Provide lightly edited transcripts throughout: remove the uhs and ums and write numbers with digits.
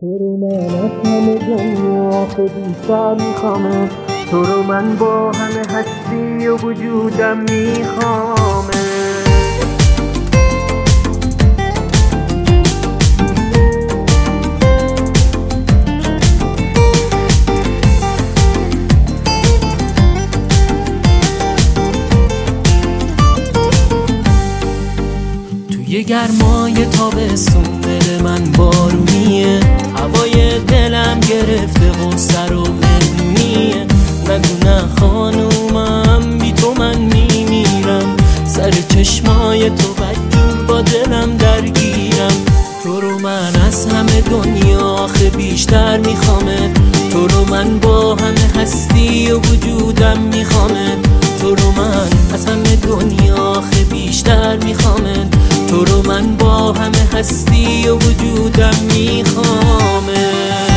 تو رو من از همه دنیا خیلی بیشتر میخوامه، تو رو من با همه هستی و وجودم میخوامه. توی گرمای تابستون دل من بارونیه، هوای دلم گرفته و سر و مهمونیه. نگو نه خانومم بی تو من میمیرم، سر چشمای تو بدجور با دلم درگیرم. تو رو من از همه دنیا آخه بیشتر میخوامه، تو رو من با همه هستی و وجودم میخوامه. تو رو من از همه دنیا آخه بیشتر میخوامه، تو رو من با همه هستی و وجودم میخوامه.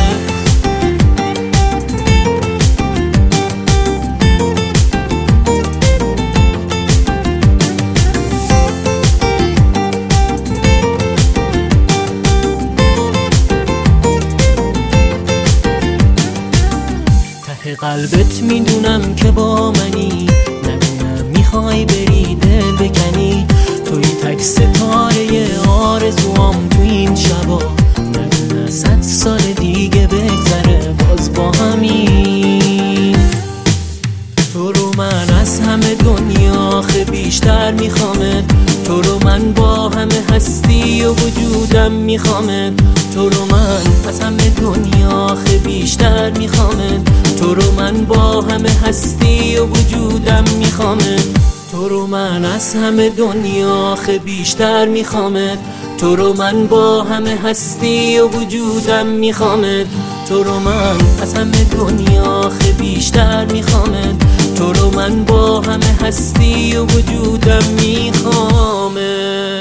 ته قلبت میدونم که با منی، نگونم میخوای بری دل بکنی. توی تک ستاره آرزوام تو این شبا، نگونه 100 سال دیگه بگذره باز با همین. تو رو من از همه دنیا آخه بیشتر میخوامه، تو رو من با همه هستی و وجودم میخوامه. تو رو من از همه دنیا آخه بیشتر میخوامه، تو رو من با همه هستی و وجودم میخوامه. تو رو من از همه دنیا آخه بیشتر میخوامه، تو رو من با همه هستی و وجودم میخوامه. تو رو من از همه دنیا آخه بیشتر میخوامه، تو رو من با همه هستی و وجودم میخوامه.